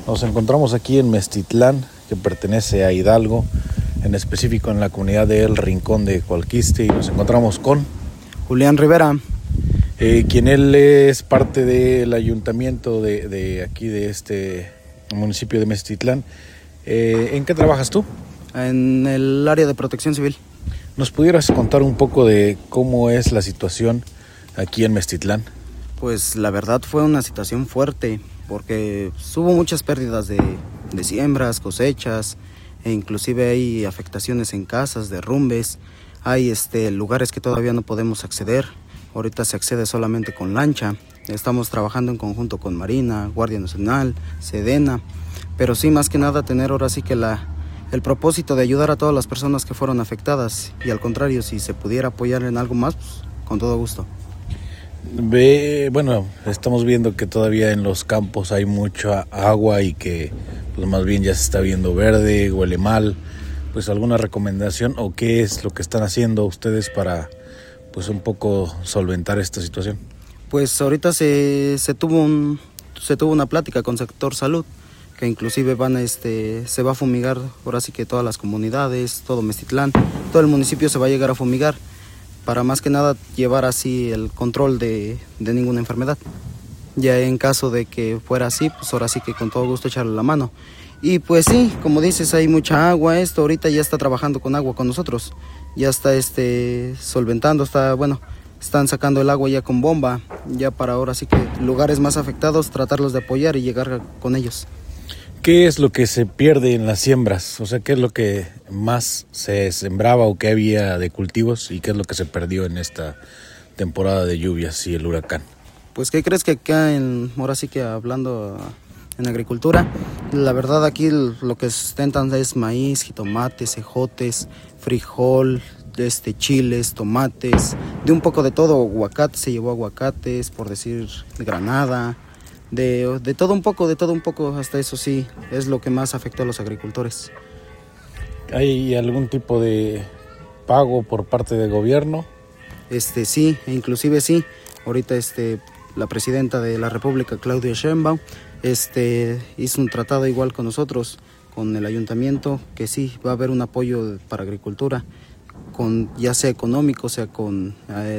Nos encontramos aquí en Meztitlán, que pertenece a Hidalgo, en específico en la comunidad de El Rincón de Coalquiste, y nos encontramos con Julián Rivera, quien él es parte del ayuntamiento de aquí, de este municipio de Meztitlán. ¿En qué trabajas tú? en el área de protección civil. ¿Nos pudieras contar un poco de cómo es la situación aquí en Meztitlán? Pues la verdad fue una situación fuerte, porque hubo muchas pérdidas de siembras, cosechas, e inclusive hay afectaciones en casas, derrumbes, hay lugares que todavía no podemos acceder. Ahorita se accede solamente con lancha. Estamos trabajando en conjunto con Marina, Guardia Nacional, Sedena, pero sí, más que nada tener ahora sí que el propósito de ayudar a todas las personas que fueron afectadas, y al contrario, si se pudiera apoyar en algo más, pues, con todo gusto. Bueno, estamos viendo que todavía en los campos hay mucha agua y que pues más bien ya se está viendo verde, huele mal. Pues alguna recomendación o qué es lo que están haciendo ustedes para pues un poco solventar esta situación. Pues ahorita se tuvo una plática con sector salud, que inclusive se va a fumigar ahora sí que todas las comunidades, todo Meztitlán, todo el municipio se va a llegar a fumigar, para más que nada llevar así el control de ninguna enfermedad. Ya en caso de que fuera así, pues ahora sí que con todo gusto echarle la mano. Y pues sí, como dices, hay mucha agua, ahorita ya está trabajando con agua con nosotros, ya está solventando, están sacando el agua ya con bomba, ya para ahora sí que lugares más afectados tratarlos de apoyar y llegar con ellos. ¿Qué es lo que se pierde en las siembras? O sea, ¿qué es lo que más se sembraba o qué había de cultivos y qué es lo que se perdió en esta temporada de lluvias y el huracán? Pues, ¿qué crees que acá ahora sí que hablando en agricultura, la verdad aquí lo que sustentan es maíz, jitomates, ejotes, frijol, chiles, tomates, de un poco de todo, aguacate, se llevó aguacates, por decir granada, de todo un poco, hasta eso sí, es lo que más afectó a los agricultores. ¿Hay algún tipo de pago por parte del gobierno? Sí, inclusive sí, ahorita la presidenta de la República, Claudia Sheinbaum, hizo un tratado igual con nosotros, con el ayuntamiento, que sí, va a haber un apoyo para agricultura, ya sea económico, sea con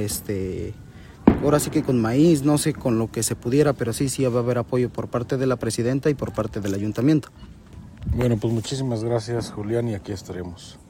ahora sí que con maíz, no sé, con lo que se pudiera, pero sí va a haber apoyo por parte de la presidenta y por parte del ayuntamiento. Bueno, pues muchísimas gracias, Julián, y aquí estaremos.